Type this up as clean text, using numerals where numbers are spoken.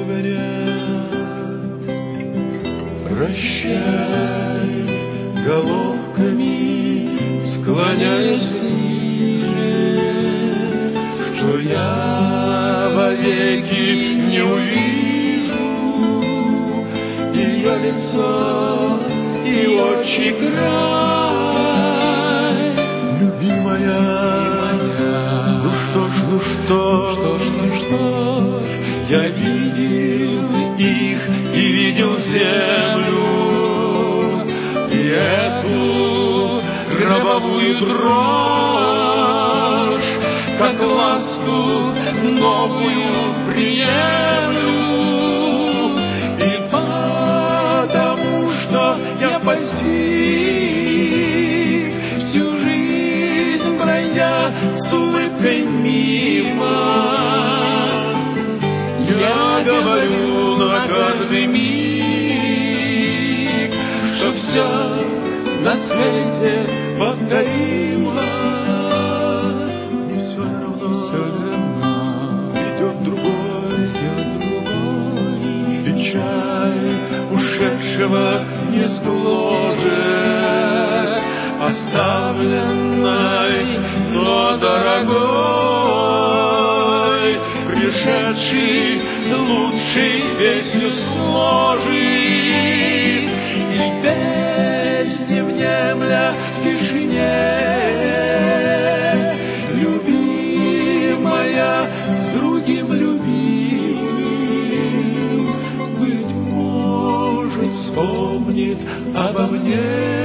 говорят, прощай, головками склоняясь ниже, что я вовеки не увижу ее лицо и отчий край. Любимая, ну что ж, я видел их и видел землю, и эту гробовую дрожь, как ласку новую приемлю, и потому что я постиг всю жизнь, бродя с улыбкой мимо, я говорю на каждый миг, что все на свете повторимо. И все равно идет другой, печаль ушедшего не сгложет, оставленной, но дорогой, пришедший лучшей песню сложит, и песни внемля в тишине. Любимая с другим любим, быть может, вспомнит обо мне.